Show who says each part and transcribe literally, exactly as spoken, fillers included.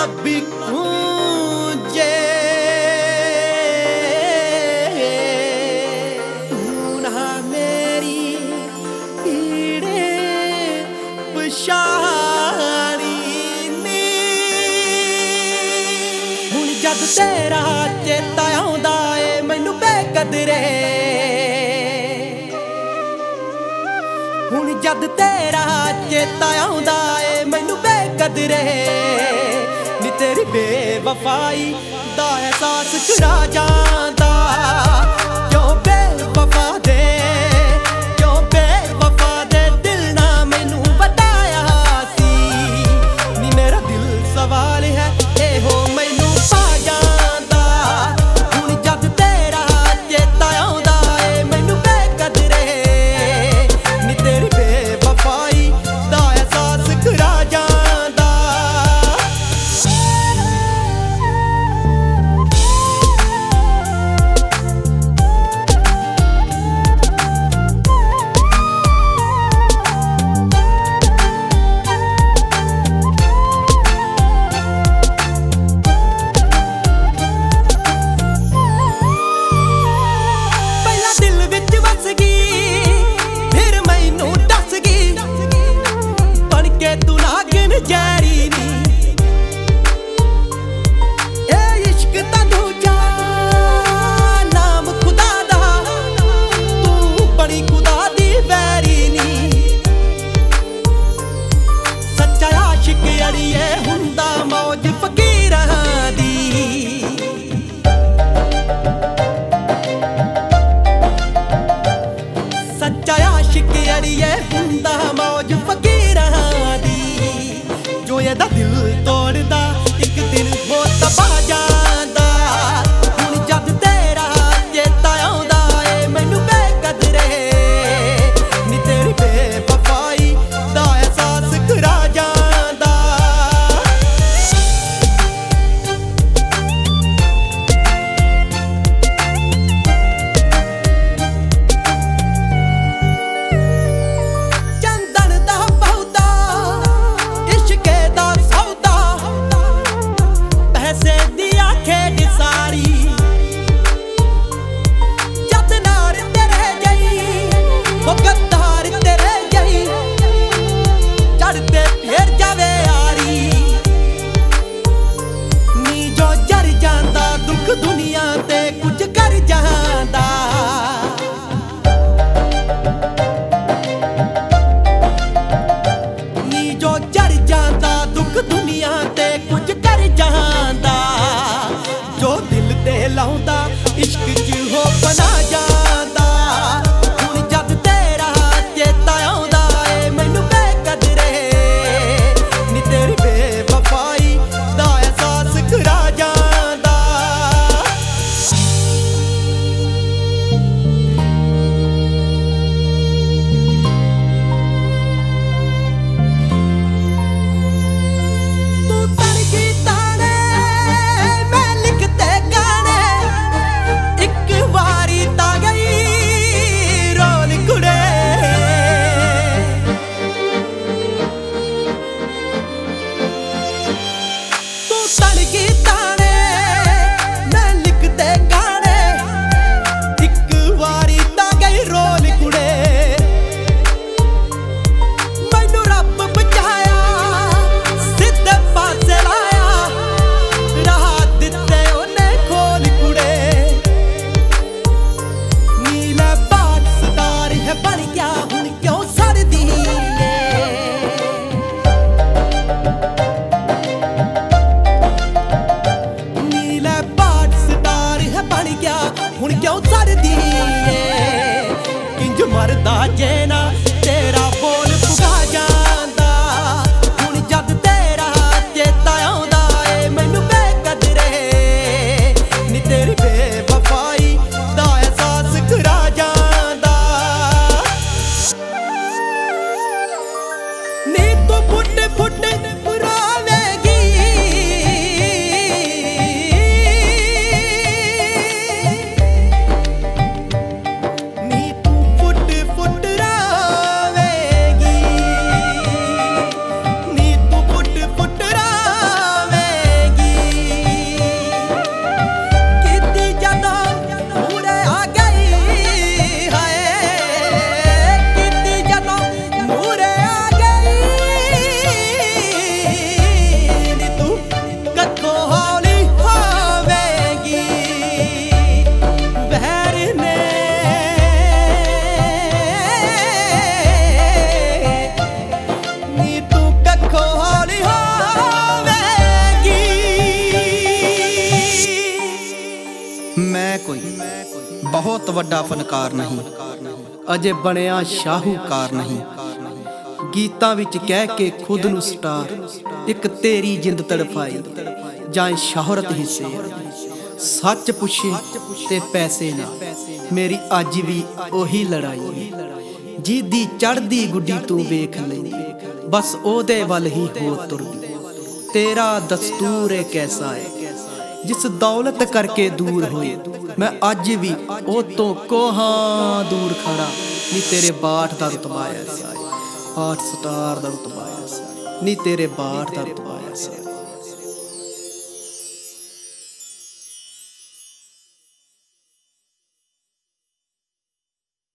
Speaker 1: भी गूंजे तू ना मेरी पीड़े पछाणी नी हुण जद तेरा चेता आउंदा ए मैनू बेकदरे हुण जद तेरा चेता आउंदा ए मैनू बेकदरे नी तेरी बेवफाई दा एहसास करा जांदा क्यों बेवफा दे क्यों बेवफा दे दिल ना मैनू बताया सी नी मेरा दिल सवाल है ए हो मैनू पा जांदा हुण जद तेरा चेता आउंदा ए मैनू बेकदरे नी तेरी बेवफाई दा एहसास करा जांदा जैरी नी ए इश्क दा दूजा नाम खुदा दा तू बड़ी खुदा दी वैरी नी सच्चा आशिक अड़िए हुंदा मौज फकीरां दी सच्चा आशिक अड़िए हुंदा मौज फकीरां दी जो एदा दिल तोड़दा एक दिन वो तबा जांदा हुण जद तेरा चेता आउंदा ए मैनू बेकदरे नी तेरी बेवफाई दा एहसास करा जांदा चंदन दा बहुता इश्के दा सौदा पैसे दिया खेड सारी जद नार तेरे गई वो गद्दार तेरे गई चढ़ते फिर जावे यारी नी जो जर जांदा दुख दुनिया ते कुछ कर जांदा नी जो जर जांदा दुख दुनिया ते कुछ कर जांदा जो दिल ते लाउंदा इश्क च हो बना जांदा हुण जद तेरा चेता आउंदा ए मैनू बेकदरे नी तेरी बेवफाई दा एहसास करा जांदा तू तड़की ताने मैं लिखते गाने एक वारी ता गई रोल कुड़े तू तड़की ताने मैं लिखते गाने एक वारी ता गई रोल कुड़े मैनू रब बचाया सिद्धे पासे लाया राह दिते ओने खोल कुड़े नीला बाग सदार है बन गया हुण क्यों सड़दी ने नीला बाग सदार है बन गया हुण क्यों सड़दी ने किंज मरदा जेना तेरा बोल पुगा जांदा हुण जद तेरा चेता आउंदा ए मैनू बेकदरे नी तेरी बेवफाई दा एहसास करा जांदा नी तू फुट फुट रोवेगी ਕੋਈ ਬਹੁਤ ਵੱਡਾ ਫਨਕਾਰ ਨਹੀਂ, ਅਜੇ ਬਣਿਆ ਸ਼ਾਹੂਕਾਰ ਨਹੀਂ। ਗੀਤਾਂ ਵਿੱਚ ਕਹਿ ਕੇ ਖੁਦ ਨੂੰ ਸਟਾਰ, ਇੱਕ ਤੇਰੀ ਜਿੰਦ ਤੜਫਾਈ ਜਾਂ ਸ਼ੋਹਰਤ ਹਿੱਸੇ। ਸੱਚ ਪੁੱਛੇ ਤੇ ਪੈਸੇ ਨਾ, ਮੇਰੀ ਅੱਜ ਵੀ ਉਹੀ ਲੜਾਈ। ਜਿਹਦੀ ਚੜ੍ਹਦੀ ਗੁੱਡੀ ਤੂੰ ਵੇਖ ਲਈ, ਬਸ ਉਹਦੇ ਵੱਲ ਹੀ ਹੋ ਤੁਰਦੀ। ਤੇਰਾ ਦਸਤੂਰ ਏ ਕੈਸਾ ਏ, ਜਿਸ ਦੌਲਤ ਕਰਕੇ ਦੂਰ ਹੋਏ। ਮੈਂ ਅੱਜ ਵੀ ਉਹ ਤੋਂ ਕੋਹਾਂ ਦੂਰ ਖੜਾ, ਨੀ ਤੇਰੇ ਬਾਠ ਦਾ ਰੁਤਬਾ ਐਸਾ ਏ, ਆਠ ਸਟਾਰ ਦਾ ਰੁਤਬਾ ਐਸਾ ਏ, ਨੀ ਤੇਰੇ ਬਾਠ ਦਾ ਰੁਤਬਾ ਐਸਾ ਏ।